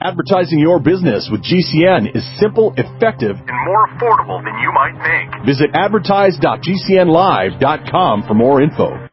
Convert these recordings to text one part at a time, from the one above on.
Advertising your business with GCN is simple, effective, and more affordable than you might think. Visit advertise.gcnlive.com for more info.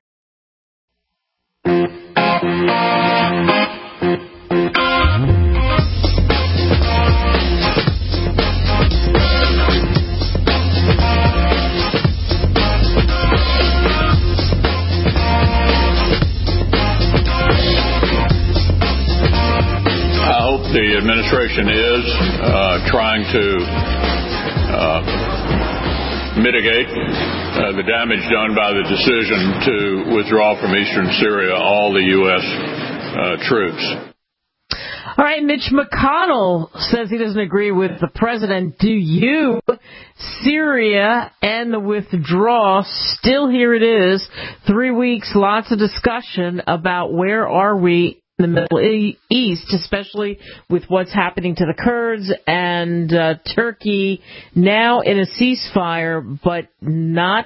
The administration is trying to mitigate the damage done by the decision to withdraw from eastern Syria all the U.S. Troops. All right, Mitch McConnell says he doesn't agree with the president. Do you? Syria and the withdrawal, still here it is. 3 weeks, lots of discussion about where are we in the Middle East, especially with what's happening to the Kurds and Turkey now in a ceasefire, but not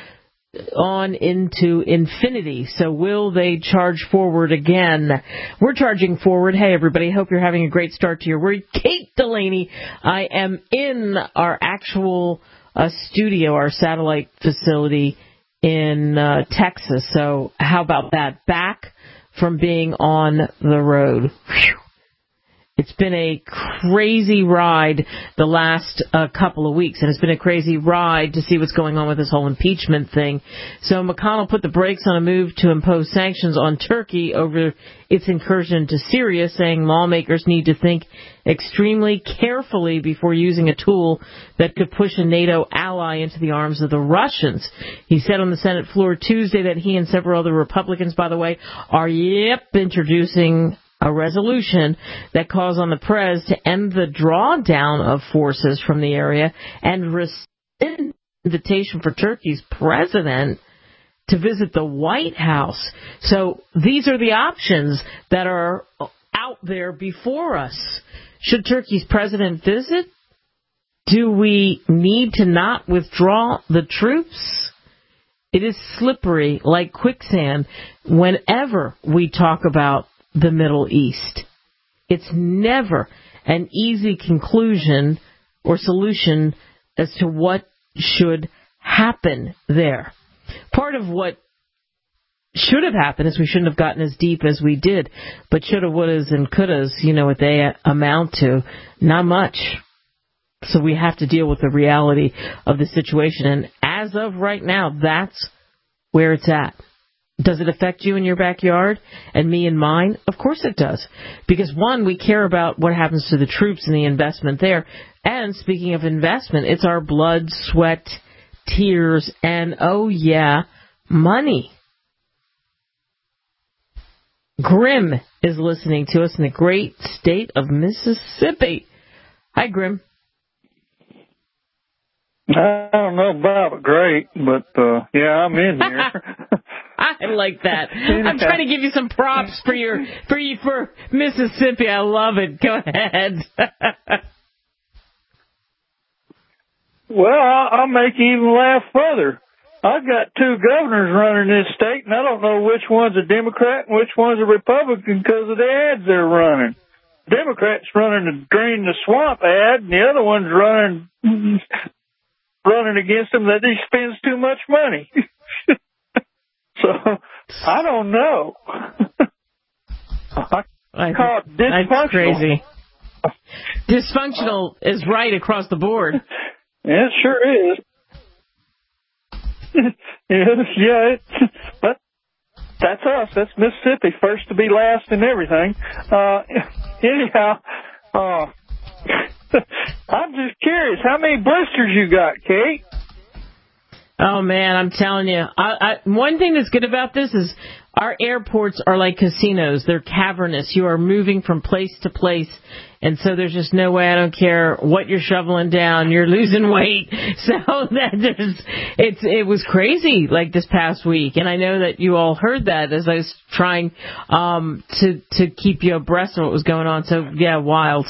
on into infinity. So will they charge forward again? We're charging forward. Hey, everybody. Hope you're having a great start to your week. Kate Delaney. I am in our actual studio, our satellite facility in Texas. So how about that? Back from being on the road. Whew. It's been a crazy ride the last couple of weeks, and it's been a crazy ride to see what's going on with this whole impeachment thing. So McConnell put the brakes on a move to impose sanctions on Turkey over its incursion into Syria, saying lawmakers need to think extremely carefully before using a tool that could push a NATO ally into the arms of the Russians. He said on the Senate floor Tuesday that he and several other Republicans, by the way, are introducing a resolution that calls on the Prez to end the drawdown of forces from the area and rescind invitation for Turkey's president to visit the White House. So these are the options that are out there before us. Should Turkey's president visit? Do we need to not withdraw the troops? It is slippery like quicksand whenever we talk about the Middle East. It's never an easy conclusion or solution as to what should happen there. Part of what should have happened is we shouldn't have gotten as deep as we did. But shoulda, wouldas, and couldas, you know what they amount to? Not much. So we have to deal with the reality of the situation. And as of right now, that's where it's at. Does it affect you in your backyard and me and mine? Of course it does. Because, one, we care about what happens to the troops and the investment there. And speaking of investment, it's our blood, sweat, tears, and, oh yeah, money. Grim is listening to us in the great state of Mississippi. Hi, Grim. I don't know about great, but yeah, I'm in here. I like that. I'm trying to give you some props for Mississippi. I love it. Go ahead. Well, I'll make you even laugh further. I've got two governors running this state, and I don't know which one's a Democrat and which one's a Republican because of the ads they're running. Democrats running the Drain the Swamp ad, and the other one's running against him that he spends too much money. So, I don't know. I call it dysfunctional. That's crazy. Dysfunctional is right across the board. Yeah, it sure is. But that's us. That's Mississippi. First to be last in everything. Anyhow, I'm just curious, how many blisters you got, Kate? Oh, man, I'm telling you. One thing that's good about this is our airports are like casinos. They're cavernous. You are moving from place to place, and so there's just no way, I don't care what you're shoveling down, you're losing weight. So it was crazy like this past week, and I know that you all heard that as I was trying to keep you abreast of what was going on. So, yeah, wild.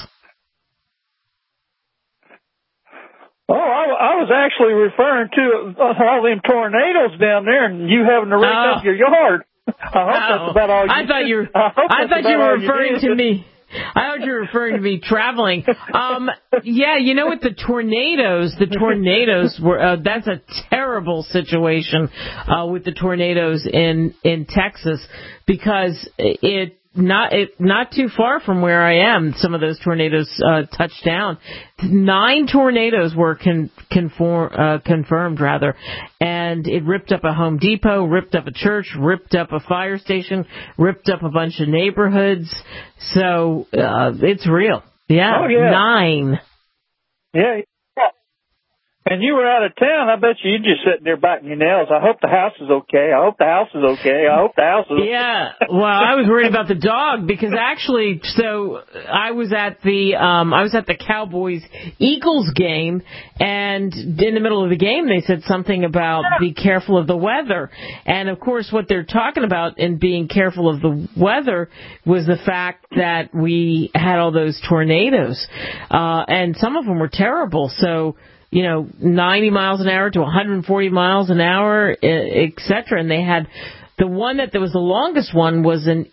Oh, I was actually referring to all them tornadoes down there and you having to rake up your yard. I hope that's about all you did. I thought you were referring to me. I thought you were referring to me traveling. Yeah, you know, with the tornadoes were, that's a terrible situation, with the tornadoes in Texas, because not too far from where I am, some of those tornadoes touched down. 9 tornadoes were confirmed, and it ripped up a Home Depot, ripped up a church, ripped up a fire station, ripped up a bunch of neighborhoods. So it's real. Yeah, oh, yeah. 9. Yeah. And you were out of town. I bet you just sitting there biting your nails. I hope the house is okay. I hope the house is okay. I hope the house is okay. Yeah. Well, I was worried about the dog because actually, so I was at the Cowboys-Eagles game, and in the middle of the game they said something about be careful of the weather. And of course what they're talking about in being careful of the weather was the fact that we had all those tornadoes. And some of them were terrible. So, 90 miles an hour to 140 miles an hour, et cetera. And they had the one that was the longest one was an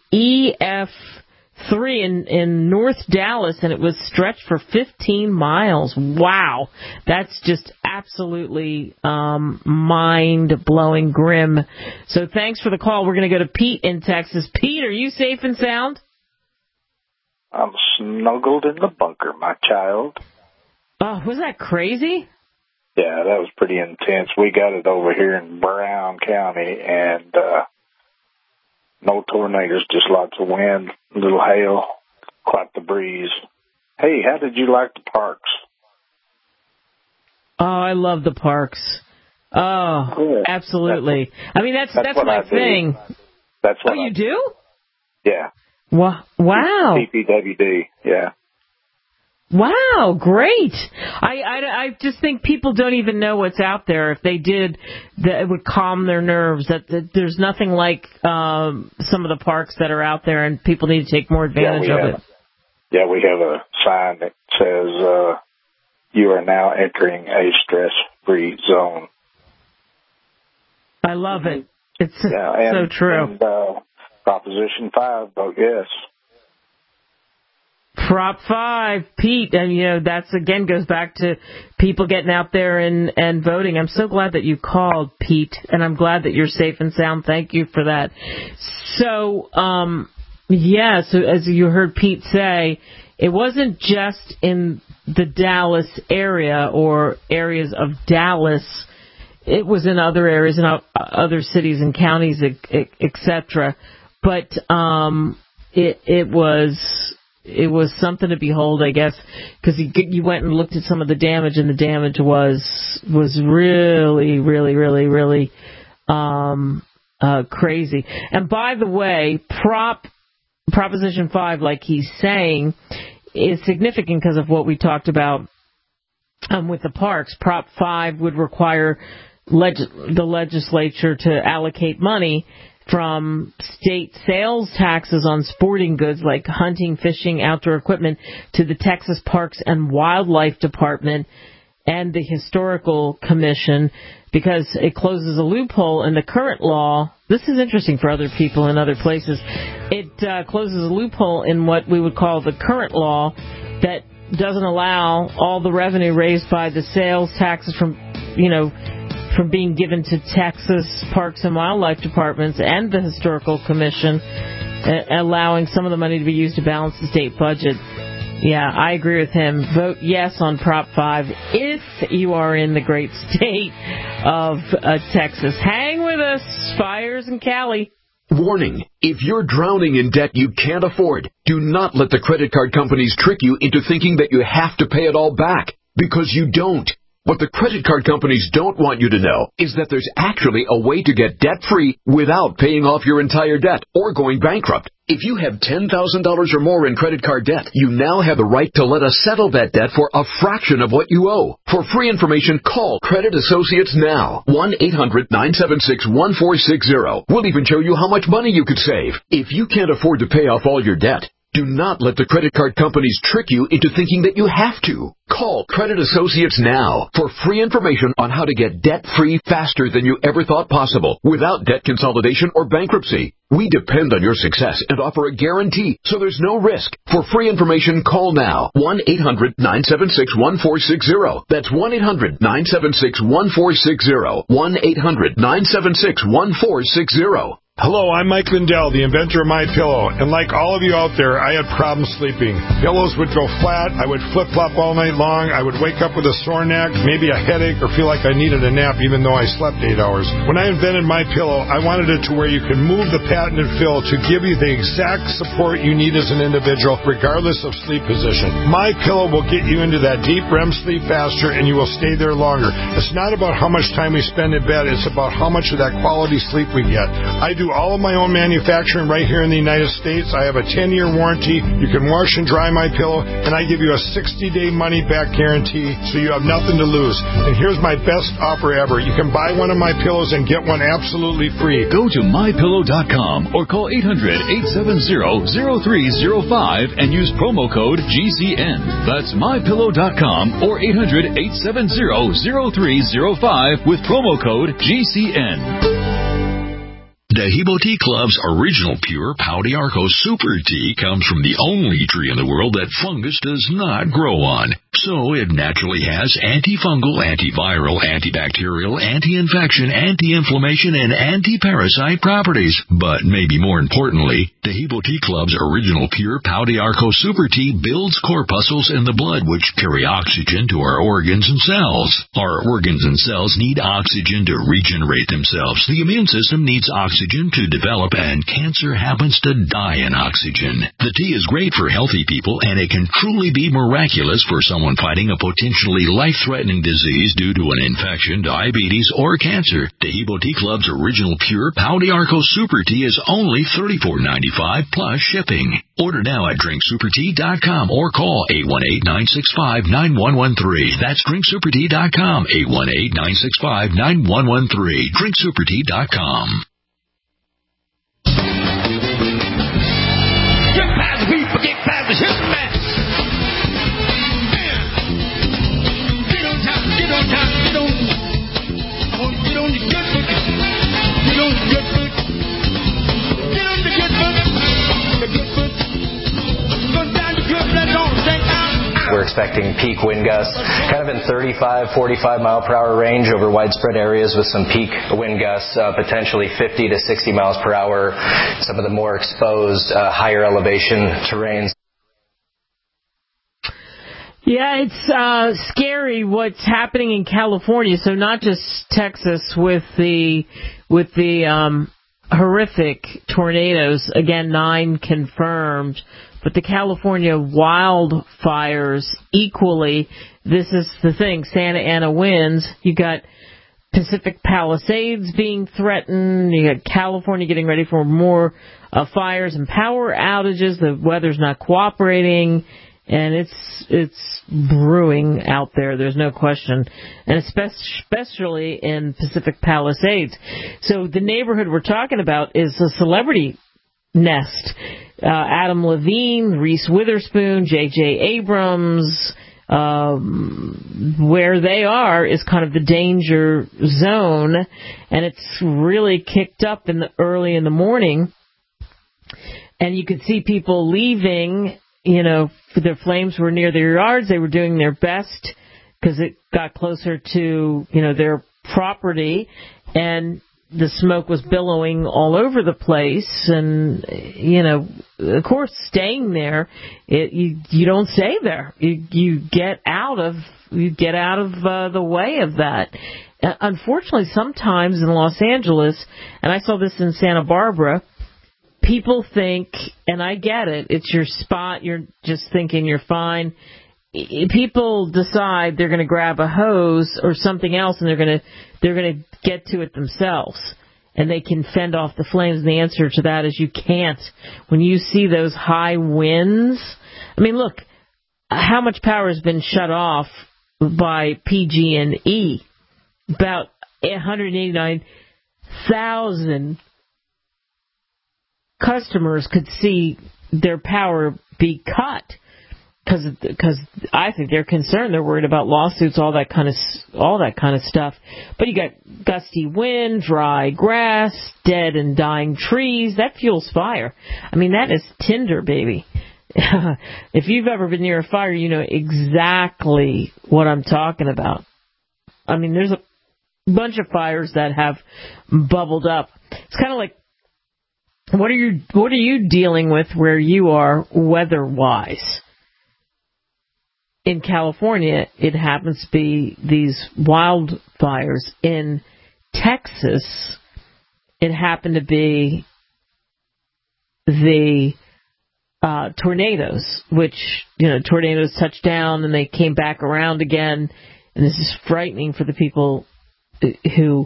EF3 in North Dallas, and it was stretched for 15 miles. Wow. That's just absolutely mind-blowing grim. So thanks for the call. We're going to go to Pete in Texas. Pete, are you safe and sound? I'm snuggled in the bunker, my child. Oh, was that crazy? Yeah, that was pretty intense. We got it over here in Brown County, and no tornadoes, just lots of wind, a little hail, quite the breeze. Hey, how did you like the parks? Oh, I love the parks. Oh, good. Absolutely. I mean, that's my thing. That's what you do? Yeah. Wow. PPWD, yeah. Wow, great. I just think people don't even know what's out there. If they did, that it would calm their nerves. That there's nothing like some of the parks that are out there, and people need to take more advantage of it. Yeah, we have a sign that says, you are now entering a stress-free zone. I love it. It's so true. And Proposition 5, vote yes. Prop 5, Pete, and that's again goes back to people getting out there and voting. I'm so glad that you called, Pete, and I'm glad that you're safe and sound. Thank you for that. So, so as you heard Pete say, it wasn't just in the Dallas area or areas of Dallas. It was in other areas and other cities and counties, etc. But it was something to behold, I guess, because you went and looked at some of the damage, and the damage was really, really, really, really crazy. And by the way, Proposition 5, like he's saying, is significant because of what we talked about with the parks. Prop 5 would require the legislature to allocate money from state sales taxes on sporting goods like hunting, fishing, outdoor equipment to the Texas Parks and Wildlife Department and the Historical Commission, because it closes a loophole in the current law. This is interesting for other people in other places. It closes a loophole in what we would call the current law that doesn't allow all the revenue raised by the sales taxes from being given to Texas Parks and Wildlife Departments and the Historical Commission, allowing some of the money to be used to balance the state budget. Yeah, I agree with him. Vote yes on Prop 5 if you are in the great state of Texas. Hang with us, Fires and Cali. Warning, if you're drowning in debt you can't afford, do not let the credit card companies trick you into thinking that you have to pay it all back, because you don't. What the credit card companies don't want you to know is that there's actually a way to get debt-free without paying off your entire debt or going bankrupt. If you have $10,000 or more in credit card debt, you now have the right to let us settle that debt for a fraction of what you owe. For free information, call Credit Associates now. 1-800-976-1460. We'll even show you how much money you could save. If you can't afford to pay off all your debt, Do not let the credit card companies trick you into thinking that you have to. Call Credit Associates now for free information on how to get debt-free faster than you ever thought possible without debt consolidation or bankruptcy. We depend on your success and offer a guarantee, so there's no risk. For free information, call now. 1-800-976-1460. That's 1-800-976-1460. 1-800-976-1460. Hello, I'm Mike Lindell, the inventor of MyPillow, and like all of you out there, I had problems sleeping. Pillows would go flat, I would flip-flop all night long, I would wake up with a sore neck, maybe a headache, or feel like I needed a nap even though I slept 8 hours. When I invented MyPillow, I wanted it to where you can move the patented fill to give you the exact support you need as an individual, regardless of sleep position. MyPillow will get you into that deep REM sleep faster, and you will stay there longer. It's not about how much time we spend in bed, it's about how much of that quality sleep we get. I do all of my own manufacturing right here in the United States. I have a 10-year warranty. You can wash and dry my pillow, and I give you a 60-day money-back guarantee, so you have nothing to lose. And here's my best offer ever. You can buy one of my pillows and get one absolutely free. Go to MyPillow.com or call 800-870-0305 and use promo code GCN. That's MyPillow.com or 800-870-0305 with promo code GCN. Dehibo Tea Club's original pure Pau d'Arco Super Tea comes from the only tree in the world that fungus does not grow on. So it naturally has antifungal, antiviral, antibacterial, anti-infection, anti-inflammation, and anti-parasite properties. But maybe more importantly, Dehibo Tea Club's original pure Pau d'Arco Super Tea builds corpuscles in the blood which carry oxygen to our organs and cells. Our organs and cells need oxygen to regenerate themselves. The immune system needs oxygen to develop, and cancer happens to die in oxygen. The tea is great for healthy people, and it can truly be miraculous for someone fighting a potentially life-threatening disease due to an infection, diabetes, or cancer. Dehibo Tea Club's original pure Pau d'Arco Super Tea is only $34.95 plus shipping. Order now at drinksupertea.com or call 818-965-9113. That's drinksupertea.com, 818-965-9113. drinksupertea.com. Get past the people, get past the history man. Get on top, get on top, get on. I want to get on the good foot. Get on the good foot. Get on the good foot. The good foot. Go down the good foot, don't take out. We're expecting peak wind gusts kind of in 35, 45 mile per hour range over widespread areas with some peak wind gusts, potentially 50 to 60 miles per hour, some of the more exposed, higher elevation terrains. Yeah, it's scary what's happening in California. So not just Texas with the horrific tornadoes. Again, 9 confirmed. But the California wildfires equally, this is the thing, Santa Ana winds. You got Pacific Palisades being threatened. You got California getting ready for more fires and power outages. The weather's not cooperating, and it's brewing out there. There's no question, and especially in Pacific Palisades. So the neighborhood we're talking about is a celebrity nest. Adam Levine, Reese Witherspoon, J.J. Abrams, where they are is kind of the danger zone, and it's really kicked up early in the morning, and you could see people leaving. Their flames were near their yards. They were doing their best because it got closer to their property, and the smoke was billowing all over the place, and of course, staying there, you don't stay there. You get out of the way of that. Unfortunately, sometimes in Los Angeles, and I saw this in Santa Barbara, people think, and I get it, it's your spot. You're just thinking you're fine. People decide they're going to grab a hose or something else, and they're going to get to it themselves, and they can fend off the flames. And the answer to that is you can't. When you see those high winds, I mean, look, how much power has been shut off by PG&E? About 189,000 customers could see their power be cut. Because I think they're concerned. They're worried about lawsuits, all that kind of stuff. But you got gusty wind, dry grass, dead and dying trees. That fuels fire. I mean, that is tinder, baby. If you've ever been near a fire, you know exactly what I'm talking about. I mean, there's a bunch of fires that have bubbled up. It's kind of like, what are you dealing with where you are weather-wise? In California, it happens to be these wildfires. In Texas, it happened to be the tornadoes, which, tornadoes touched down and they came back around again. And this is frightening for the people who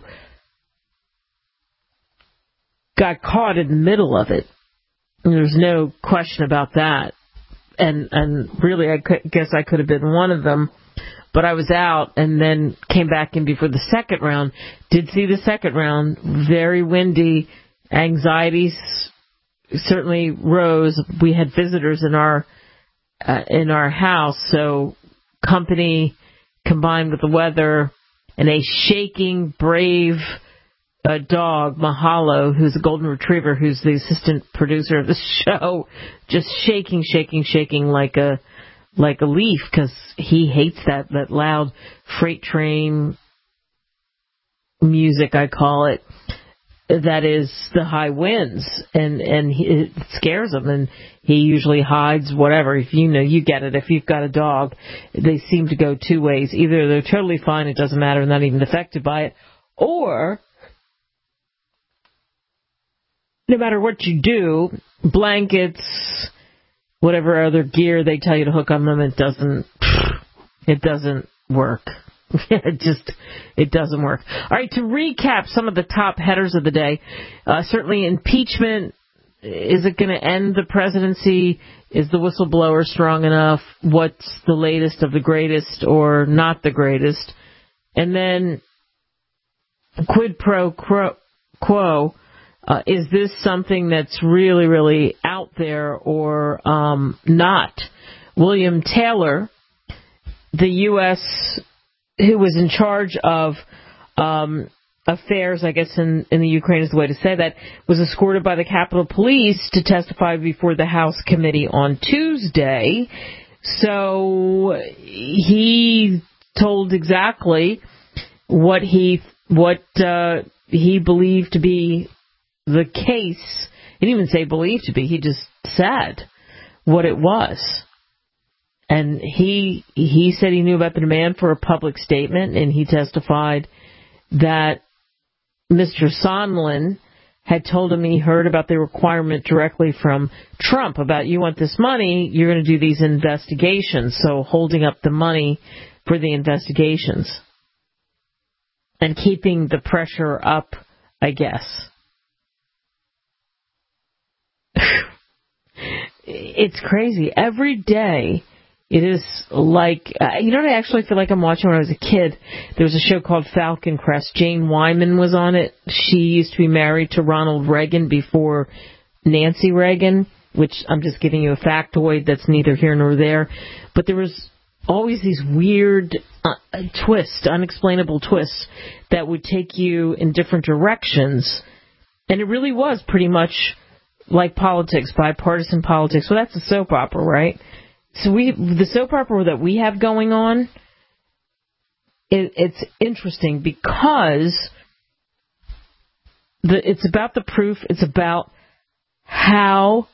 got caught in the middle of it. And there's no question about that. And really, I guess I could have been one of them. But I was out and then came back in before the second round. Did see the second round. Very windy. Anxieties certainly rose. We had visitors in our house. So company combined with the weather and a shaking, brave dog, Mahalo, who's a golden retriever, who's the assistant producer of the show, just shaking like a leaf, because he hates that loud freight train music, I call it, that is the high winds, and it scares him, and he usually hides, whatever. If you get it. If you've got a dog, they seem to go two ways. Either they're totally fine, it doesn't matter, not even affected by it, or no matter what you do, blankets, whatever other gear they tell you to hook on them, it doesn't work. It doesn't work. All right, to recap some of the top headers of the day, certainly impeachment. Is it going to end the presidency? Is the whistleblower strong enough? What's the latest of the greatest or not the greatest? And then quid pro quo. Is this something that's really, really out there or not? William Taylor, the U.S., who was in charge of affairs, I guess, in the Ukraine is the way to say that, was escorted by the Capitol Police to testify before the House committee on Tuesday. So he told exactly what he believed to be the case. He didn't even say believed to be. He just said what it was. And he said he knew about the demand for a public statement, and he testified that Mr. Sondland had told him he heard about the requirement directly from Trump about, you want this money, you're going to do these investigations. So holding up the money for the investigations and keeping the pressure up, I guess. It's crazy. Every day it is like, what I actually feel like I'm watching when I was a kid? There was a show called Falcon Crest. Jane Wyman was on it. She used to be married to Ronald Reagan before Nancy Reagan, which I'm just giving you a factoid that's neither here nor there. But there was always these weird twists, unexplainable twists that would take you in different directions. And it really was pretty much like politics, bipartisan politics. Well, that's a soap opera, right? So the soap opera that we have going on, it's interesting because it's about the proof. It's about how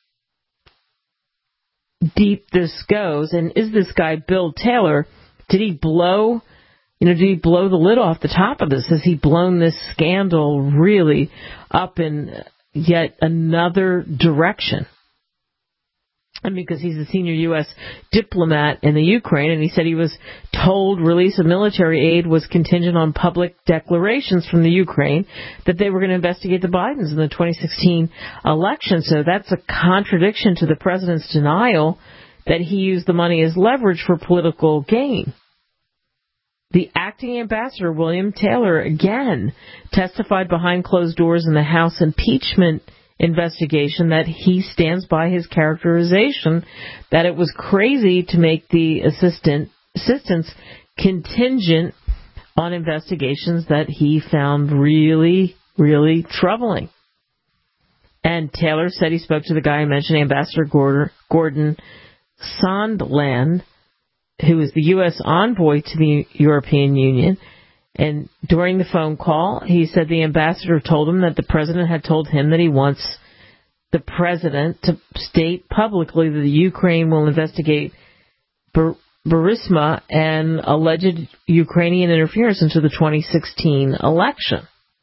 deep this goes. And is this guy, Bill Taylor, did he blow the lid off the top of this? Has he blown this scandal really up in yet another direction? And because he's a senior U.S. diplomat in the Ukraine, and he said he was told release of military aid was contingent on public declarations from the Ukraine that they were going to investigate the Bidens in the 2016 election. So that's a contradiction to the president's denial that he used the money as leverage for political gain. The acting ambassador, William Taylor, again testified behind closed doors in the House impeachment investigation, that he stands by his characterization that it was crazy to make the assistance contingent on investigations that he found really, really troubling. And Taylor said he spoke to the guy I mentioned, Ambassador Gordon Sondland, who is the U.S. envoy to the European Union. And during the phone call, he said the ambassador told him that the president had told him that he wants the president to state publicly that the Ukraine will investigate Burisma and alleged Ukrainian interference into the 2016 election.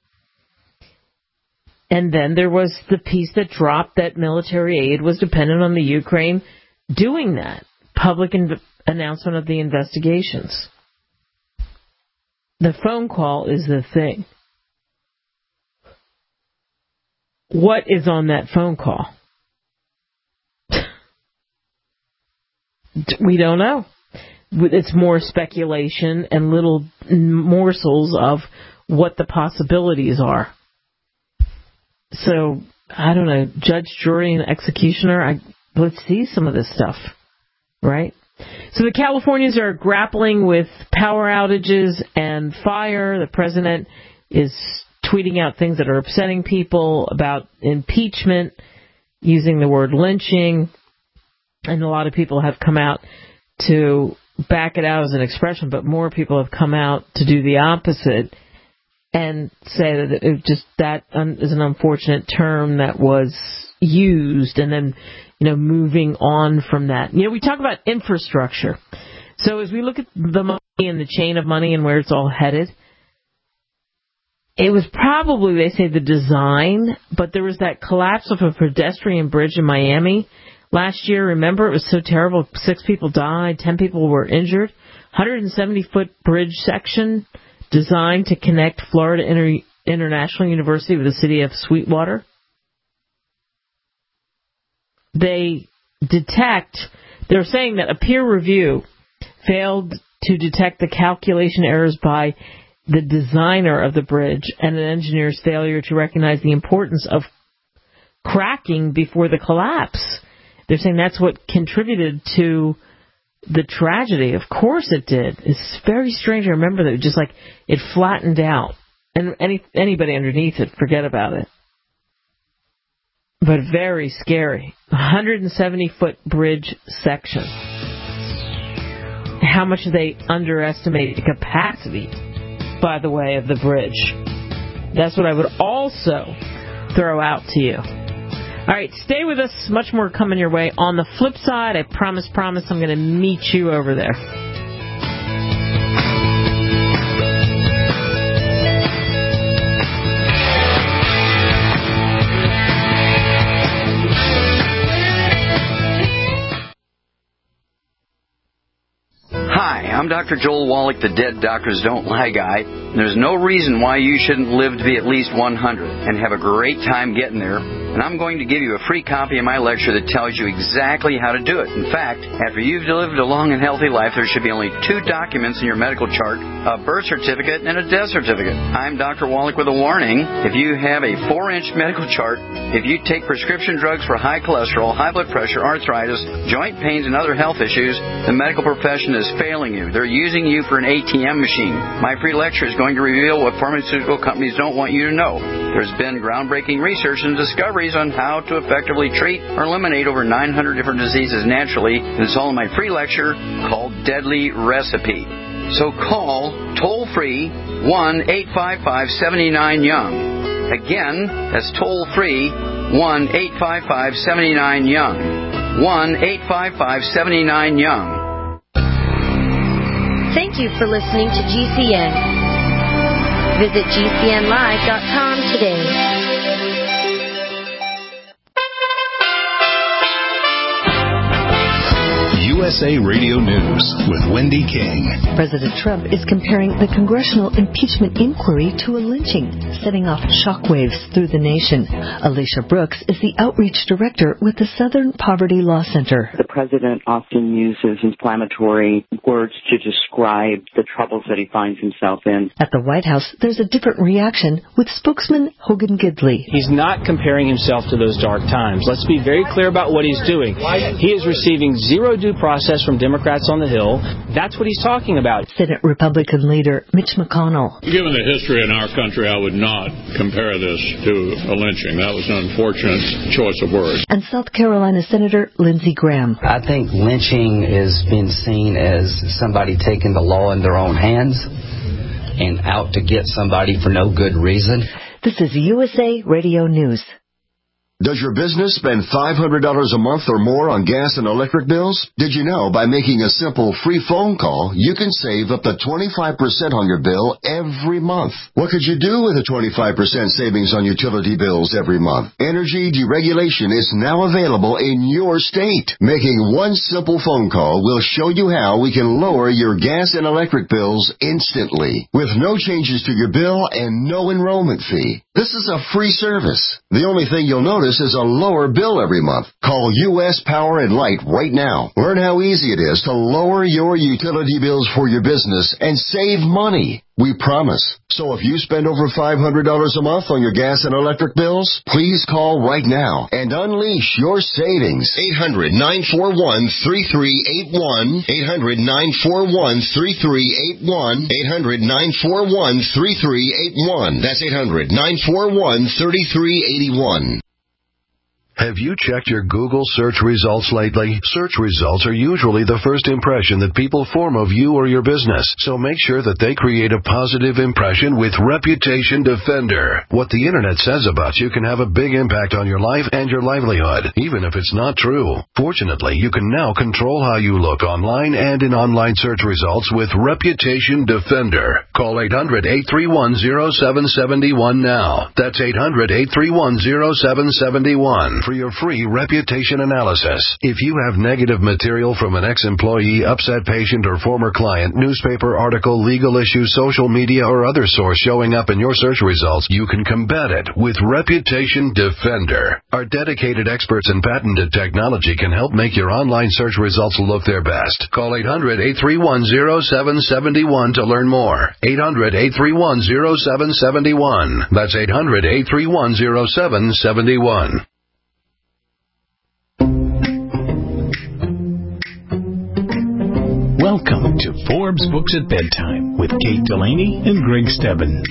And then there was the piece that dropped that military aid was dependent on the Ukraine doing that. Public announcement of the investigations. The phone call is the thing. What is on that phone call? We don't know. It's more speculation and little morsels of what the possibilities are. So, I don't know, judge, jury, and executioner, let's see some of this stuff, right? So the Californians are grappling with power outages and fire. The president is tweeting out things that are upsetting people about impeachment, using the word lynching, and a lot of people have come out to back it out as an expression, but more people have come out to do the opposite and say that that is an unfortunate term that was used, and then, moving on from that. We talk about infrastructure. So as we look at the money and the chain of money and where it's all headed, it was probably, they say, the design, but there was that collapse of a pedestrian bridge in Miami last year. Remember, it was so terrible. 6 people died, 10 people were injured. 170-foot bridge section designed to connect Florida International University with the city of Sweetwater. They're saying that a peer review failed to detect the calculation errors by the designer of the bridge and an engineer's failure to recognize the importance of cracking before the collapse. They're saying that's what contributed to the tragedy. Of course it did. It's very strange. I remember that just it flattened out. And anybody underneath it, forget about it. But very scary. 170-foot bridge section. How much they underestimate the capacity, by the way, of the bridge. That's what I would also throw out to you. All right, stay with us. Much more coming your way. On the flip side, I promise, I'm going to meet you over there. Hi, I'm Dr. Joel Wallach, the Dead Doctors Don't Lie guy. There's no reason why you shouldn't live to be at least 100 and have a great time getting there. And I'm going to give you a free copy of my lecture that tells you exactly how to do it. In fact, after you've lived a long and healthy life, there should be only 2 documents in your medical chart, a birth certificate and a death certificate. I'm Dr. Wallach with a warning. If you have a 4-inch medical chart, if you take prescription drugs for high cholesterol, high blood pressure, arthritis, joint pains, and other health issues, the medical profession is failing you. They're using you for an ATM machine. My free lecture is going to reveal what pharmaceutical companies don't want you to know. There's been groundbreaking research and discoveries on how to effectively treat or eliminate over 900 different diseases naturally, and it's all in my free lecture called Deadly Recipe. So call toll-free 1-855-79-YOUNG. Again, that's toll-free 1-855-79-YOUNG. 1-855-79-YOUNG. Thank you for listening to GCN. Visit GCNlive.com today. USA Radio News with Wendy King. President Trump is comparing the congressional impeachment inquiry to a lynching, setting off shockwaves through the nation. Alicia Brooks is the outreach director with the Southern Poverty Law Center. The president often uses inflammatory words to describe the troubles that he finds himself in. At the White House, there's a different reaction with spokesman Hogan Gidley. He's not comparing himself to those dark times. Let's be very clear about what he's doing. He is receiving zero due process from Democrats on the Hill. That's what he's talking about. Senate Republican leader Mitch McConnell. Given the history in our country, I would not compare this to a lynching. That was an unfortunate choice of words. And South Carolina Senator Lindsey Graham. I think lynching is being seen as somebody taking the law in their own hands and out to get somebody for no good reason. This is USA Radio News. Does your business spend $500 a month or more on gas and electric bills? Did you know by making a simple free phone call, you can save up to 25% on your bill every month? What could you do with a 25% savings on utility bills every month? Energy deregulation is now available in your state. Making one simple phone call will show you how we can lower your gas and electric bills instantly with no changes to your bill and no enrollment fee. This is a free service. The only thing you'll notice is a lower bill every month. Call U.S. Power and Light right now. Learn how easy it is to lower your utility bills for your business and save money. We promise. So if you spend over $500 a month on your gas and electric bills, please call right now and unleash your savings. 800-941-3381. 800-941-3381. 800-941-3381. That's 800-941-3381. Have you checked your Google search results lately? Search results are usually the first impression that people form of you or your business, so make sure that they create a positive impression with Reputation Defender. What the internet says about you can have a big impact on your life and your livelihood, even if it's not true. Fortunately, you can now control how you look online and in online search results with Reputation Defender. Call 800-831-0771 now. That's 800-831-0771. For your free reputation analysis. If you have negative material from an ex-employee, upset patient, or former client, newspaper article, legal issue, social media, or other source showing up in your search results, you can combat it with Reputation Defender. Our dedicated experts in patented technology can help make your online search results look their best. Call 800-831-0771 to learn more. 800-831-0771. That's 800-831-0771. Welcome to Forbes Books at Bedtime with Kate Delaney and Greg Stebbin.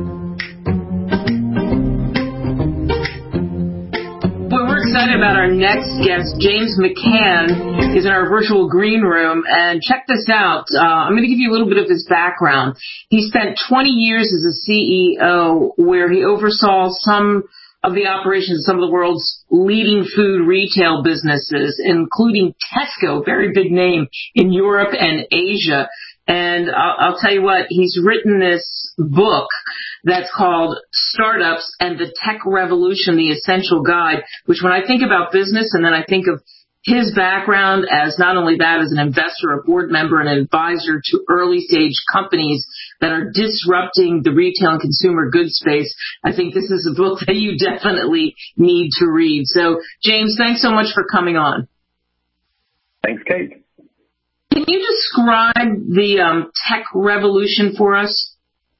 Well, we're excited about our next guest. James McCann is in our virtual green room, and check this out. I'm going to give you a little bit of his background. He spent 20 years as a CEO where he oversaw some of the operations of some of the world's leading food retail businesses, including Tesco, very big name in Europe and Asia. And I'll tell you what, he's written this book that's called Startups and the Tech Revolution, The Essential Guide, which when I think about business and then I think of his background as not only that, as an investor, a board member, and an advisor to early-stage companies that are disrupting the retail and consumer goods space, I think this is a book that you definitely need to read. So, James, thanks so much for coming on. Thanks, Kate. Can you describe the tech revolution for us?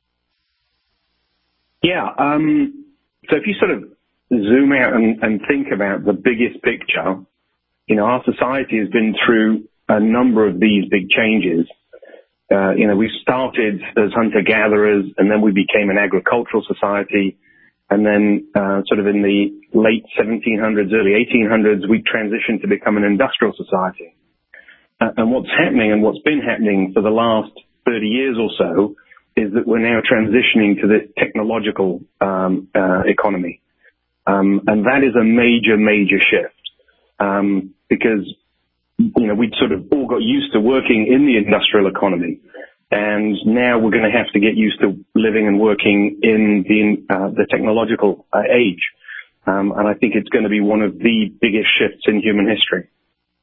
Yeah. So if you sort of zoom out and think about the biggest picture, you know, our society has been through a number of these big changes. We started as hunter-gatherers, and then we became an agricultural society. And then sort of in the late 1700s, early 1800s, we transitioned to become an industrial society. And what's happening and what's been happening for the last 30 years or so is that we're now transitioning to the technological economy. And that is a major, major shift. Because, you know, we'd sort of all got used to working in the industrial economy. And now we're going to have to get used to living and working in the technological age. And I think it's going to be one of the biggest shifts in human history.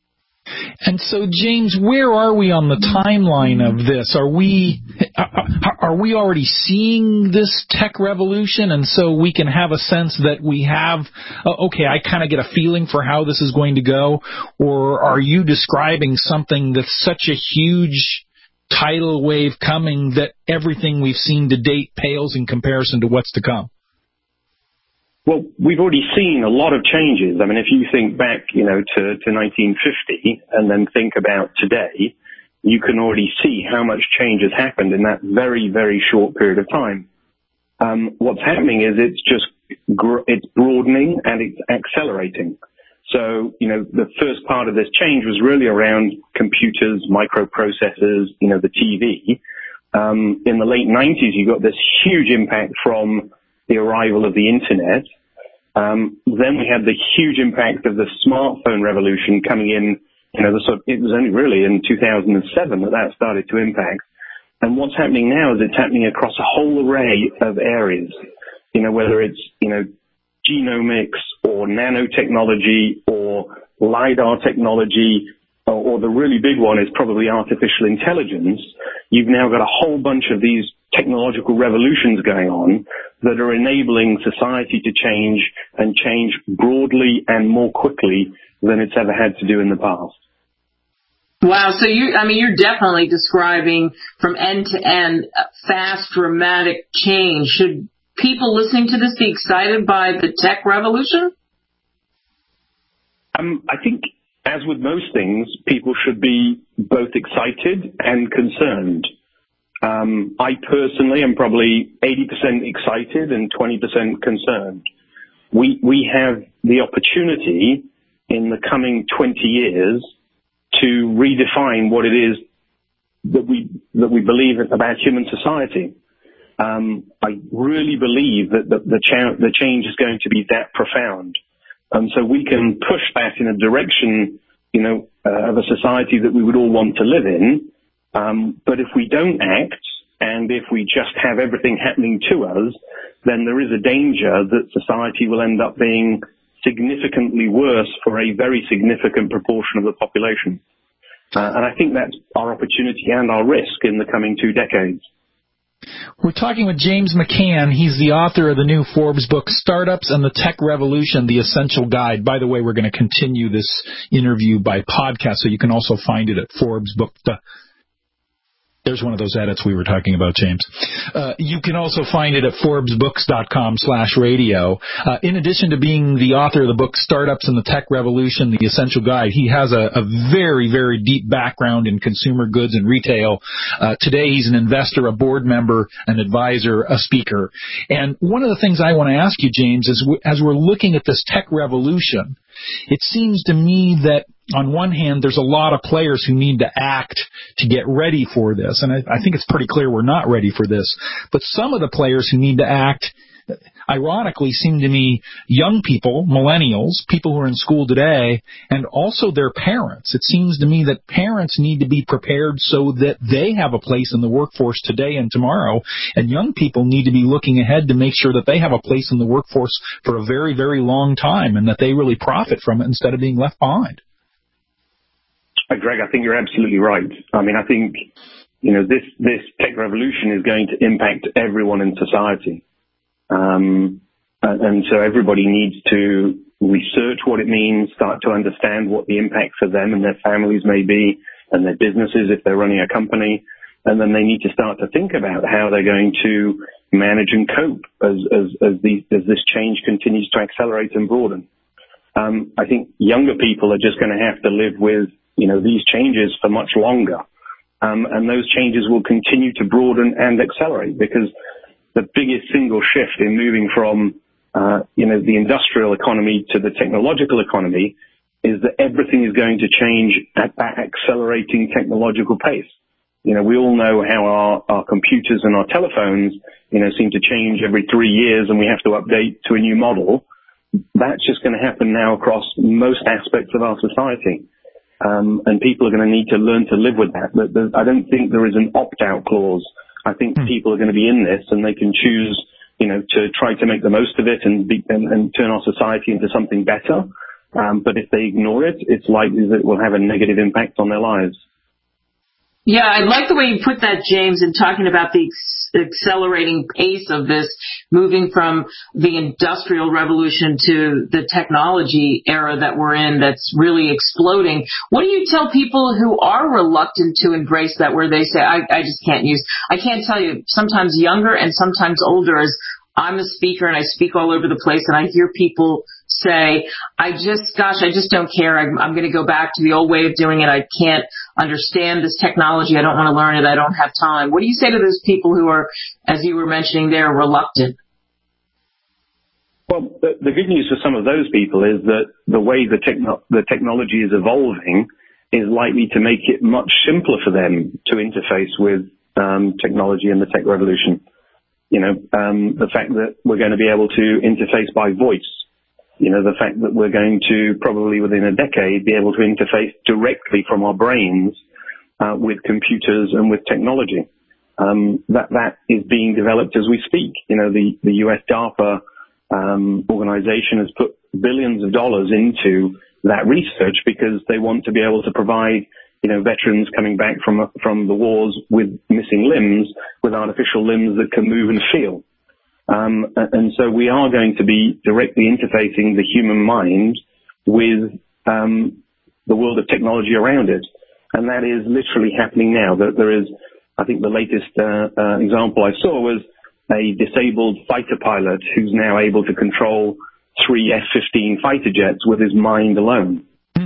And so, James, where are we on the timeline of this? Are we already seeing this tech revolution, and so we can have a sense that we have, okay, I kind of get a feeling for how this is going to go? Or are you describing something that's such a huge tidal wave coming that everything we've seen to date pales in comparison to what's to come? Well, we've already seen a lot of changes. I mean, if you think back, to 1950 and then think about today, you can already see how much change has happened in that very, very short period of time. What's happening is it's broadening and it's accelerating. So, the first part of this change was really around computers, microprocessors, the TV. In the late 90s, you got this huge impact from the arrival of the internet. Then we had the huge impact of the smartphone revolution coming in, it was only really in 2007 that started to impact. And what's happening now is it's happening across a whole array of areas, whether it's, genomics or nanotechnology or LiDAR technology, or the really big one is probably artificial intelligence. You've now got a whole bunch of these technological revolutions going on that are enabling society to change and change broadly and more quickly than it's ever had to do in the past. Wow, so you're definitely describing from end to end fast, dramatic change. Should people listening to this be excited by the tech revolution? I think, as with most things, people should be both excited and concerned. I personally am probably 80% excited and 20% concerned. We have the opportunity in the coming 20 years to redefine what it is that we believe about human society. I really believe that the change is going to be that profound. And so we can push that in a direction, of a society that we would all want to live in. But if we don't act, and if we just have everything happening to us, then there is a danger that society will end up being significantly worse for a very significant proportion of the population. And I think that's our opportunity and our risk in the coming 2 decades. We're talking with James McCann. He's the author of the new Forbes book, Startups and the Tech Revolution, The Essential Guide. By the way, we're going to continue this interview by podcast, so you can also find it at Forbes Book. There's one of those edits we were talking about, James. You can also find it at ForbesBooks.com/radio. In addition to being the author of the book Startups and the Tech Revolution, The Essential Guide, he has a very, very deep background in consumer goods and retail. Today he's an investor, a board member, an advisor, a speaker. And one of the things I want to ask you, James, is as we're looking at this tech revolution, it seems to me that on one hand, there's a lot of players who need to act to get ready for this. And I think it's pretty clear we're not ready for this. But some of the players who need to act, ironically, seem to me young people, millennials, people who are in school today, and also their parents. It seems to me that parents need to be prepared so that they have a place in the workforce today and tomorrow, and young people need to be looking ahead to make sure that they have a place in the workforce for a very, very long time and that they really profit from it instead of being left behind. Greg, I think you're absolutely right. I mean, I think, this tech revolution is going to impact everyone in society. And so everybody needs to research what it means, start to understand what the impact for them and their families may be, and their businesses if they're running a company. And then they need to start to think about how they're going to manage and cope as this change continues to accelerate and broaden. I think younger people are just going to have to live with these changes for much longer. And those changes will continue to broaden and accelerate, because the biggest single shift in moving from, the industrial economy to the technological economy is that everything is going to change at that accelerating technological pace. We all know how our computers and our telephones, seem to change every 3 years and we have to update to a new model. That's just going to happen now across most aspects of our society. And people are going to need to learn to live with that. But I don't think there is an opt-out clause. I think people are going to be in this and they can choose, to try to make the most of it and turn our society into something better. But if they ignore it, it's likely that it will have a negative impact on their lives. Yeah, I like the way you put that, James, in talking about the accelerating pace of this, moving from the industrial revolution to the technology era that we're in that's really exploding. What do you tell people who are reluctant to embrace that, where they say, I just can't use, I can't tell you, sometimes younger and sometimes older, as I'm a speaker and I speak all over the place, and I hear people say, I just don't care. I'm going to go back to the old way of doing it. I can't understand this technology. I don't want to learn it. I don't have time. What do you say to those people who are, as you were mentioning, they're reluctant? Well, the good news for some of those people is that the way the technology is evolving is likely to make it much simpler for them to interface with technology and the tech revolution. The fact that we're going to be able to interface by voice, the fact that we're going to probably within a decade be able to interface directly from our brains with computers and with technology. That is being developed as we speak. The US DARPA organization has put billions of dollars into that research because they want to be able to provide veterans coming back from the wars with missing limbs, with artificial limbs that can move and feel. And so we are going to be directly interfacing the human mind with the world of technology around it. And that is literally happening now. There is, I think the latest example I saw was a disabled fighter pilot who's now able to control 3 F-15 fighter jets with his mind alone.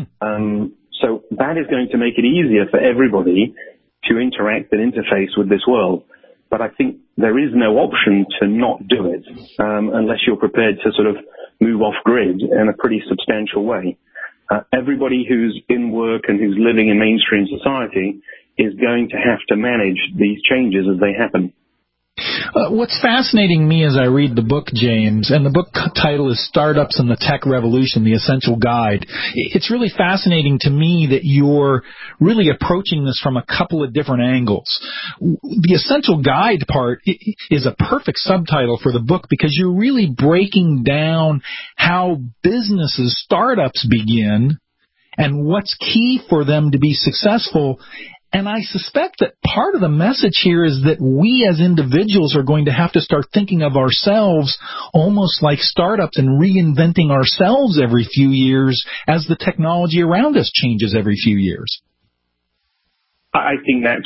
So that is going to make it easier for everybody to interact and interface with this world. But I think there is no option to not do it unless you're prepared to sort of move off grid in a pretty substantial way. Everybody who's in work and who's living in mainstream society is going to have to manage these changes as they happen. What's fascinating me as I read the book, James, and the book title is Startups and the Tech Revolution, The Essential Guide. It's really fascinating to me that you're really approaching this from a couple of different angles. The Essential Guide part is a perfect subtitle for the book because you're really breaking down how businesses, startups begin and what's key for them to be successful. And I suspect that part of the message here is that we as individuals are going to have to start thinking of ourselves almost like startups and reinventing ourselves every few years as the technology around us changes every few years. I think that's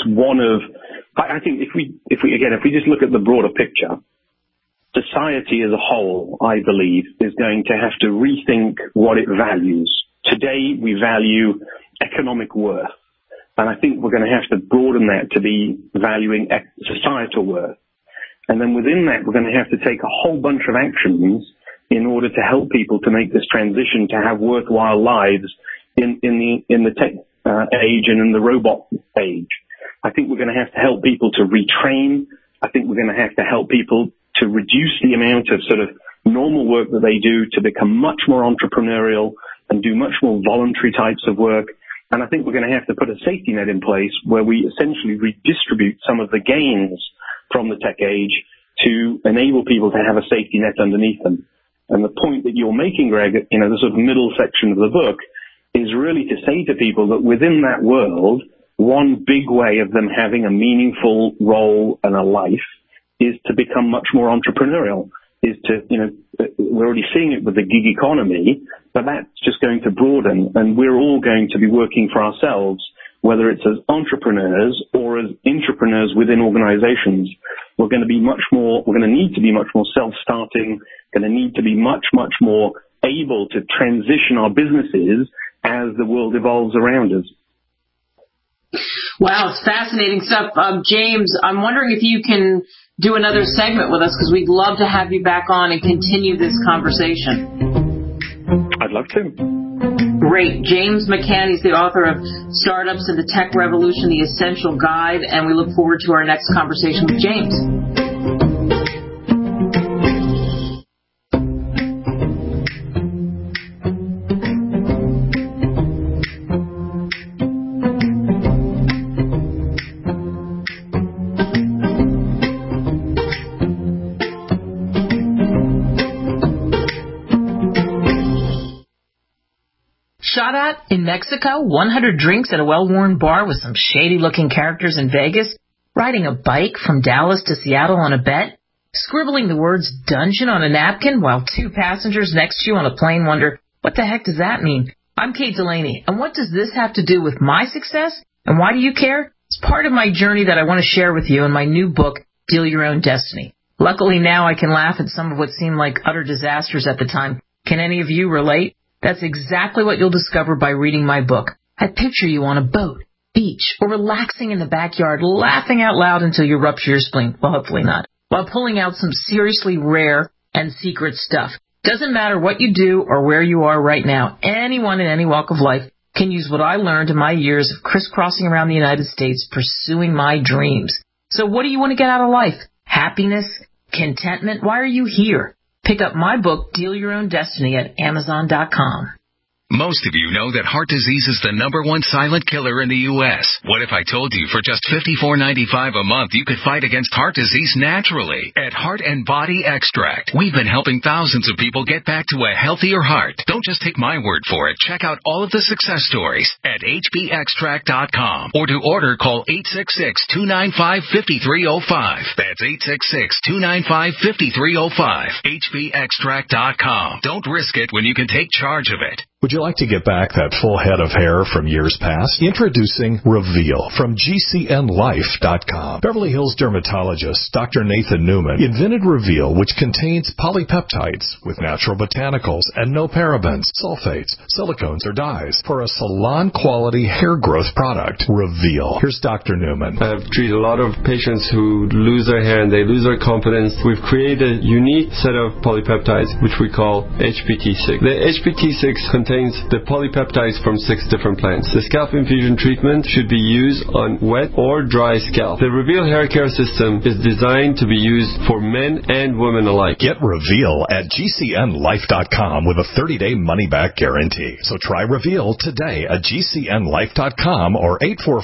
I think if we just look at the broader picture, society as a whole, I believe, is going to have to rethink what it values. Today, we value economic worth. And I think we're going to have to broaden that to be valuing societal worth. And then within that, we're going to have to take a whole bunch of actions in order to help people to make this transition to have worthwhile lives in the tech age and in the robot age. I think we're going to have to help people to retrain. I think we're going to have to help people to reduce the amount of sort of normal work that they do to become much more entrepreneurial and do much more voluntary types of work. And I think we're going to have to put a safety net in place where we essentially redistribute some of the gains from the tech age to enable people to have a safety net underneath them. And the point that you're making, Greg, the sort of middle section of the book is really to say to people that within that world, one big way of them having a meaningful role and a life is to become much more entrepreneurial. Is to, we're already seeing it with the gig economy, but that's just going to broaden, and we're all going to be working for ourselves, whether it's as entrepreneurs or as intrapreneurs within organizations. We're going to need to be much more self-starting, going to need to be much, much more able to transition our businesses as the world evolves around us. Wow, it's fascinating stuff. James, I'm wondering if you can do another segment with us because we'd love to have you back on and continue this conversation. I'd love to. Great. James McCann, he's the author of Startups and the Tech Revolution, The Essential Guide, and we look forward to our next conversation with James. shot at in Mexico, 100 drinks at a well-worn bar with some shady-looking characters in Vegas, riding a bike from Dallas to Seattle on a bet, scribbling the words dungeon on a napkin while two passengers next to you on a plane wonder, what the heck does that mean? I'm Kate Delaney, and what does this have to do with my success? And why do you care? It's part of my journey that I want to share with you in my new book, Deal Your Own Destiny. Luckily now I can laugh at some of what seemed like utter disasters at the time. Can any of you relate? That's exactly what you'll discover by reading my book. I picture you on a boat, beach, or relaxing in the backyard, laughing out loud until you rupture your spleen. Well, hopefully not. While pulling out some seriously rare and secret stuff. Doesn't matter what you do or where you are right now. Anyone in any walk of life can use what I learned in my years of crisscrossing around the United States pursuing my dreams. So what do you want to get out of life? Happiness? Contentment? Why are you here? Pick up my book, Deal Your Own Destiny, at Amazon.com. Most of you know that heart disease is the #1 silent killer in the U.S. What if I told you for just $54.95 a month you could fight against heart disease naturally at Heart and Body Extract? We've been helping thousands of people get back to a healthier heart. Don't just take my word for it. Check out all of the success stories at hbextract.com, or to order, call 866-295-5305. That's 866-295-5305. hbextract.com. Don't risk it when you can take charge of it. Would you like to get back that full head of hair from years past? Introducing Reveal from GCNlife.com. Beverly Hills dermatologist Dr. Nathan Newman invented Reveal, which contains polypeptides with natural botanicals and no parabens, sulfates, silicones, or dyes for a salon-quality hair growth product. Reveal. Here's Dr. Newman. I've treated a lot of patients who lose their hair and they lose their confidence. We've created a unique set of polypeptides, which we call HPT6. The HPT6 contains the polypeptides from 6 different plants. The scalp infusion treatment should be used on wet or dry scalp. The Reveal hair care system is designed to be used for men and women alike. Get Reveal at GCNlife.com with a 30-day money-back guarantee. So try Reveal today at GCNlife.com or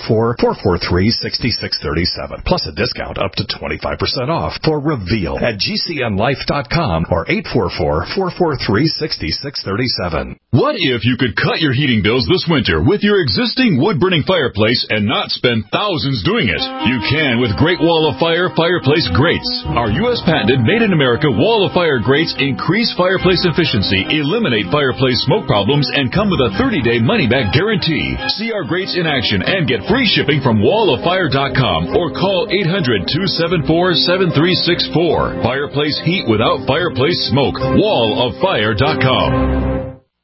844-443-6637. Plus a discount up to 25% off for Reveal at GCNlife.com or 844-443-6637. What if you could cut your heating bills this winter with your existing wood-burning fireplace and not spend thousands doing it? You can with Great Wall of Fire fireplace grates. Our U.S. patented made-in-America Wall of Fire grates increase fireplace efficiency, eliminate fireplace smoke problems, and come with a 30-day money-back guarantee. See our grates in action and get free shipping from walloffire.com or call 800-274-7364. Fireplace heat without fireplace smoke. walloffire.com.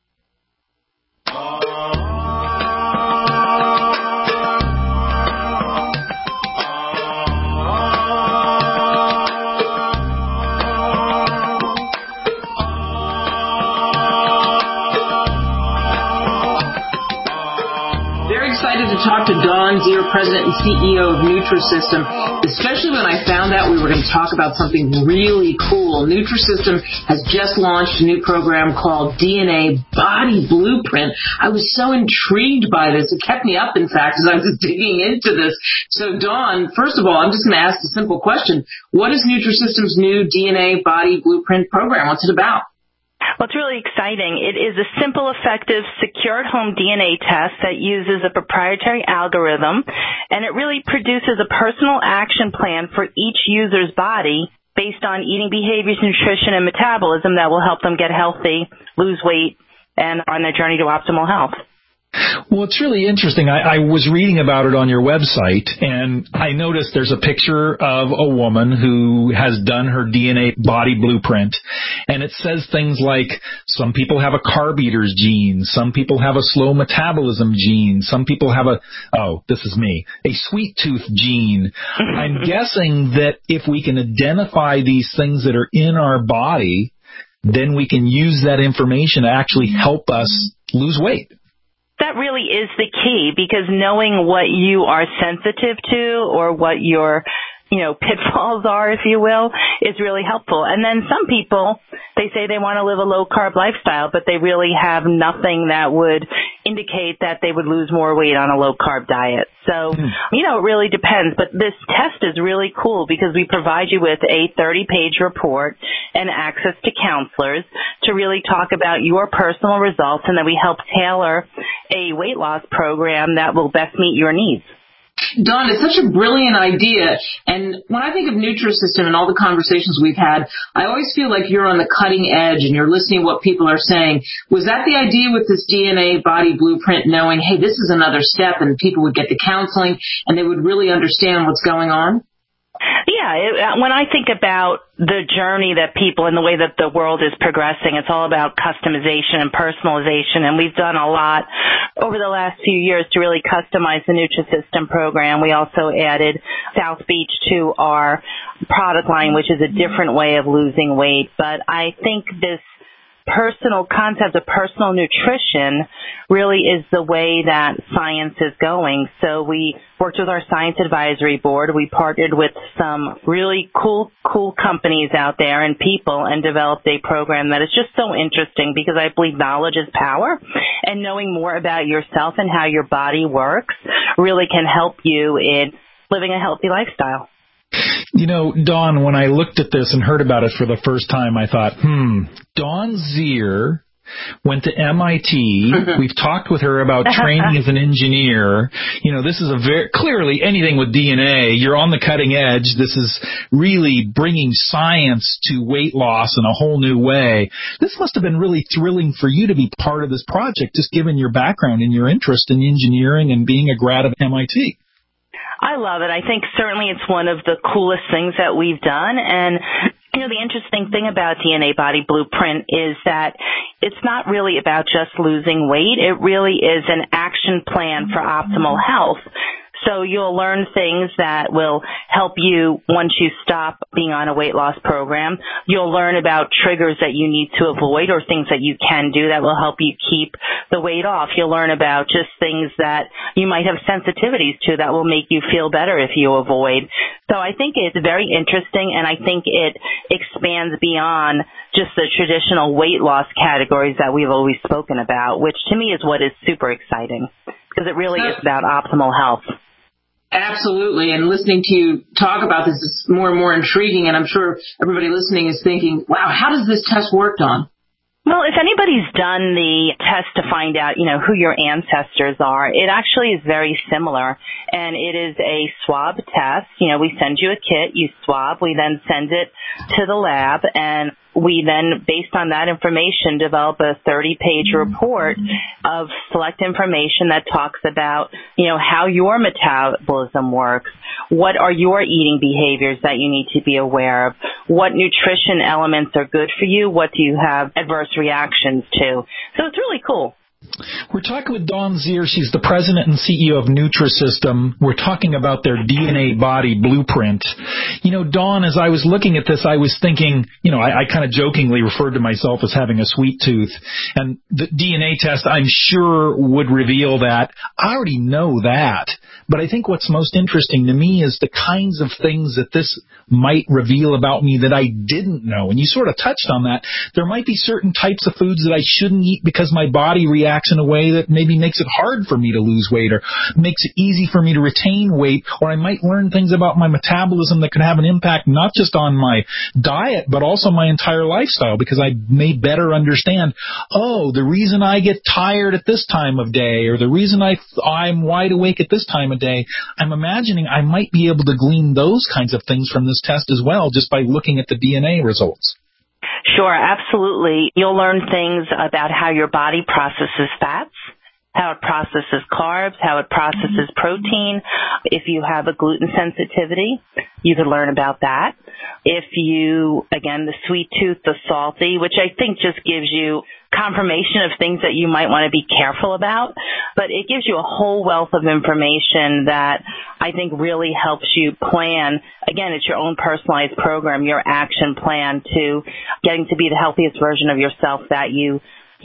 Talk to Dawn Zier, President and CEO of Nutrisystem, especially when I found out we were going to talk about something really cool. Nutrisystem has just launched a new program called DNA Body Blueprint. I was so intrigued by this. It kept me up, in fact, as I was digging into this. So, Dawn, first of all, I'm just going to ask a simple question. What is Nutrisystem's new DNA Body Blueprint program? What's it about? Well, it's really exciting. It is a simple, effective, secure at-home DNA test that uses a proprietary algorithm, and it really produces a personal action plan for each user's body based on eating behaviors, nutrition, and metabolism that will help them get healthy, lose weight, and on their journey to optimal health. Well, it's really interesting. I was reading about it on your website, and I noticed there's a picture of a woman who has done her DNA body blueprint, and it says things like some people have a carb eaters gene, some people have a slow metabolism gene, some people have a sweet tooth gene. I'm guessing that if we can identify these things that are in our body, then we can use that information to actually help us lose weight. That really is the key, because knowing what you are sensitive to or what your pitfalls are, if you will, is really helpful. And then some people, they say they want to live a low-carb lifestyle, but they really have nothing that would indicate that they would lose more weight on a low-carb diet. So, it really depends. But this test is really cool because we provide you with a 30-page report and access to counselors to really talk about your personal results, and then we help tailor a weight loss program that will best meet your needs. Dawn, it's such a brilliant idea. And when I think of Nutrisystem and all the conversations we've had, I always feel like you're on the cutting edge and you're listening to what people are saying. Was that the idea with this DNA body blueprint, knowing, hey, this is another step, and people would get the counseling and they would really understand what's going on? Yeah, when I think about the journey that people and the way that the world is progressing, it's all about customization and personalization, and we've done a lot over the last few years to really customize the Nutrisystem program. We also added South Beach to our product line, which is a different way of losing weight. But I think this personal concept of personal nutrition really is the way that science is going. So we worked with our science advisory board. We partnered with some really cool companies out there and people and developed a program that is just so interesting because I believe knowledge is power, and knowing more about yourself and how your body works really can help you in living a healthy lifestyle. Dawn, when I looked at this and heard about it for the first time, I thought, Dawn Zier went to MIT. We've talked with her about training as an engineer. This is clearly anything with DNA. You're on the cutting edge. This is really bringing science to weight loss in a whole new way. This must have been really thrilling for you to be part of this project, just given your background and your interest in engineering and being a grad of MIT. I love it. I think certainly it's one of the coolest things that we've done. And, the interesting thing about DNA Body Blueprint is that it's not really about just losing weight. It really is an action plan for optimal health. So you'll learn things that will help you once you stop being on a weight loss program. You'll learn about triggers that you need to avoid or things that you can do that will help you keep the weight off. You'll learn about just things that you might have sensitivities to that will make you feel better if you avoid. So I think it's very interesting, and I think it expands beyond just the traditional weight loss categories that we've always spoken about, which to me is what is super exciting because it really is about optimal health. Absolutely, and listening to you talk about this is more and more intriguing, and I'm sure everybody listening is thinking, wow, how does this test work, Dawn? Well, if anybody's done the test to find out, who your ancestors are, it actually is very similar, and it is a swab test. We send you a kit, you swab, we then send it to the lab, and we then, based on that information, develop a 30-page report of select information that talks about, how your metabolism works, what are your eating behaviors that you need to be aware of, what nutrition elements are good for you, what do you have adverse reactions to. So it's really cool. We're talking with Dawn Zier. She's the president and CEO of Nutrisystem. We're talking about their DNA Body Blueprint. Dawn, as I was looking at this, I was thinking, I kind of jokingly referred to myself as having a sweet tooth. And the DNA test, I'm sure, would reveal that. I already know that. But I think what's most interesting to me is the kinds of things that this might reveal about me that I didn't know. And you sort of touched on that. There might be certain types of foods that I shouldn't eat because my body reacts in a way that maybe makes it hard for me to lose weight or makes it easy for me to retain weight. Or I might learn things about my metabolism that could have an impact not just on my diet, but also my entire lifestyle, because I may better understand, the reason I get tired at this time of day, or the reason I'm wide awake at this time of day, I'm imagining I might be able to glean those kinds of things from this test as well, just by looking at the DNA results. Sure, absolutely. You'll learn things about how your body processes fats, how it processes carbs, how it processes protein. If you have a gluten sensitivity, you could learn about that. If you, again, the sweet tooth, the salty, which I think just gives you confirmation of things that you might want to be careful about, but it gives you a whole wealth of information that I think really helps you plan. Again, it's your own personalized program, your action plan to getting to be the healthiest version of yourself that you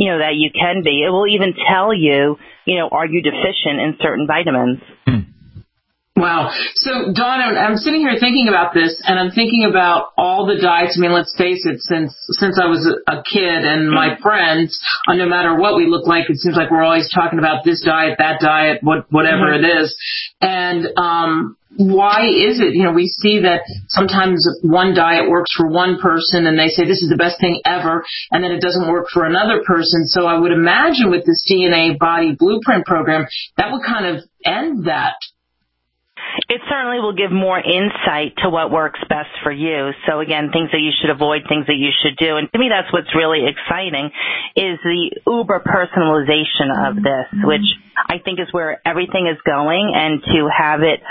can be. It will even tell you, are you deficient in certain vitamins? Wow. So, Dawn, I'm sitting here thinking about this, and I'm thinking about all the diets. I mean, let's face it, since I was a kid and my friends, no matter what we look like, it seems like we're always talking about this diet, that diet, whatever it is. And why is it? You know, we see that sometimes one diet works for one person, and they say this is the best thing ever, and then it doesn't work for another person. So I would imagine with this DNA Body Blueprint program, that would kind of end that. It certainly will give more insight to what works best for you. So again, things that you should avoid, things that you should do. And to me, that's what's really exciting is the uber personalization of this, which I think is where everything is going. And to have it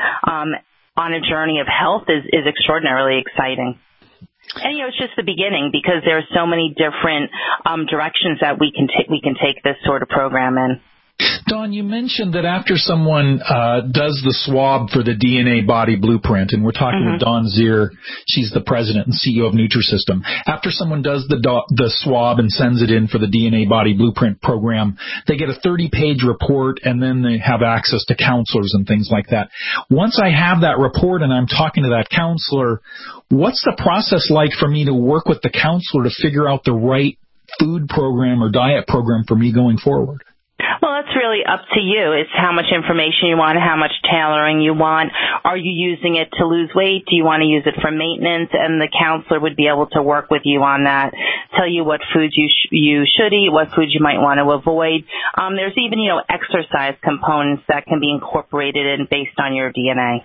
on a journey of health is extraordinarily exciting. And, you know, it's just the beginning because there are so many different directions that we can take this sort of program in. Dawn, you mentioned that after someone does the swab for the DNA Body Blueprint, and we're talking with Dawn Zier, she's the president and CEO of Nutrisystem. After someone does the swab and sends it in for the DNA Body Blueprint program, they get a 30-page report, and then they have access to counselors and things like that. Once I have that report and I'm talking to that counselor, what's the process like for me to work with the counselor to figure out the right food program or diet program for me going forward? Well, that's really up to you. It's how much information you want, how much tailoring you want. Are you using it to lose weight? Do you want to use it for maintenance? And the counselor would be able to work with you on that, tell you what foods you should eat, what foods you might want to avoid. There's even, you know, exercise components that can be incorporated in based on your DNA.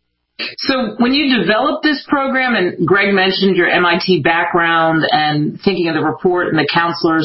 So when you developed this program, and Greg mentioned your MIT background and thinking of the report and the counselors,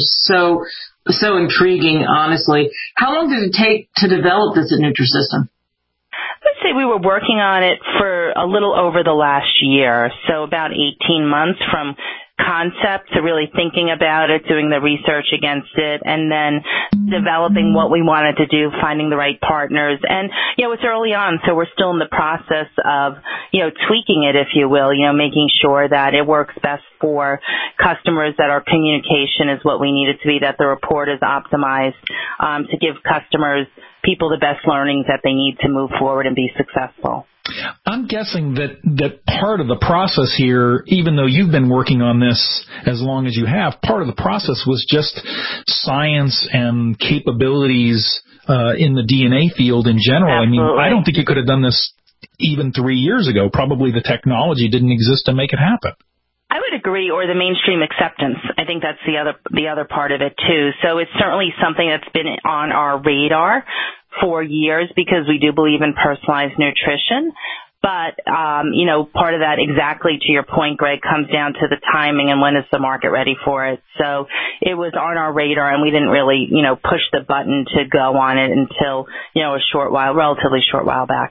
so intriguing, honestly. How long did it take to develop this at Nutrisystem? I'd say we were working on it for a little over the last year, so about 18 months from concept to really thinking about it, doing the research against it, and then developing what we wanted to do, finding the right partners. And, you know, it's early on, so we're still in the process of, you know, tweaking it, if you will, you know, making sure that it works best for customers, that our communication is what we need it to be, that the report is optimized to give people the best learnings that they need to move forward and be successful. I'm guessing that part of the process here, even though you've been working on this as long as you have, part of the process was just science and capabilities in the DNA field in general. Absolutely. I mean, I don't think you could have done this even 3 years ago. Probably the technology didn't exist to make it happen. I would agree, or the mainstream acceptance. I think that's the other part of it too. So it's certainly something that's been on our radar for years because we do believe in personalized nutrition. But, you know, part of that, exactly to your point, Greg, comes down to the timing and when is the market ready for it. So it was on our radar, and we didn't really, you know, push the button to go on it until, you know, relatively short while back.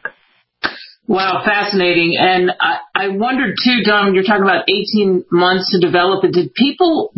Wow, fascinating. And I wondered too, Don, you're talking about 18 months to develop it. Did people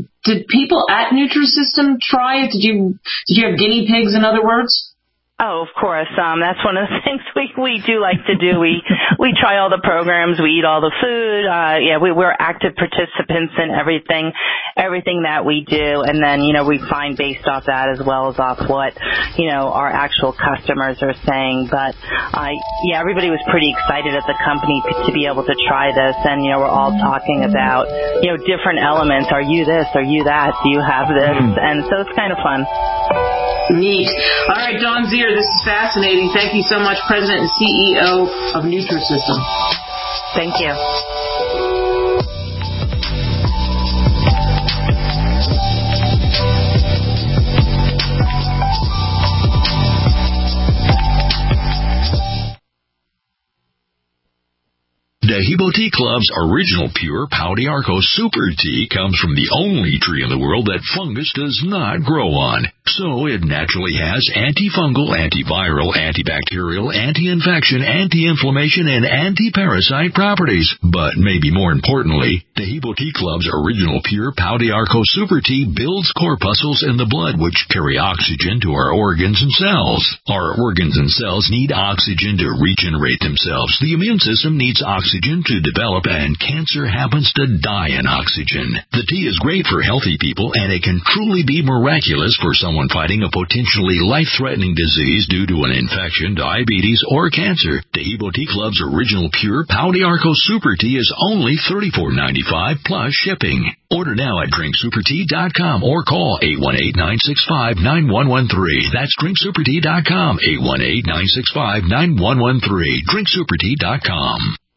at Nutrisystem try it? Did you have guinea pigs, in other words? Oh, of course. That's one of the things we do like to do. We try all the programs. We eat all the food. We're active participants in everything that we do. And then, you know, we find based off that as well as off what, you know, our actual customers are saying. But, everybody was pretty excited at the company to be able to try this. And, you know, we're all talking about, you know, different elements. Are you this? Are you that? Do you have this? And so it's kind of fun. Neat. All right, Dawn Zier, this is fascinating. Thank you so much, President and CEO of Nutrisystem. Thank you. Dahibo Tea Club's original pure Pau d'Arco Super Tea comes from the only tree in the world that fungus does not grow on. So it naturally has antifungal, antiviral, antibacterial, anti-infection, anti-inflammation, and anti-parasite properties. But maybe more importantly, Dahibo Tea Club's original pure Pau d'Arco Super Tea builds corpuscles in the blood which carry oxygen to our organs and cells. Our organs and cells need oxygen to regenerate themselves. The immune system needs oxygen to develop, and cancer happens to die in oxygen. The tea is great for healthy people, and it can truly be miraculous for someone anyone fighting a potentially life-threatening disease due to an infection, diabetes, or cancer. Taheebo Tea Club's original pure Pau d'Arco Super Tea is only $34.95 plus shipping. Order now at drinksupertea.com or call 818-965-9113. That's drinksupertea.com, 818-965-9113. drinksupertea.com.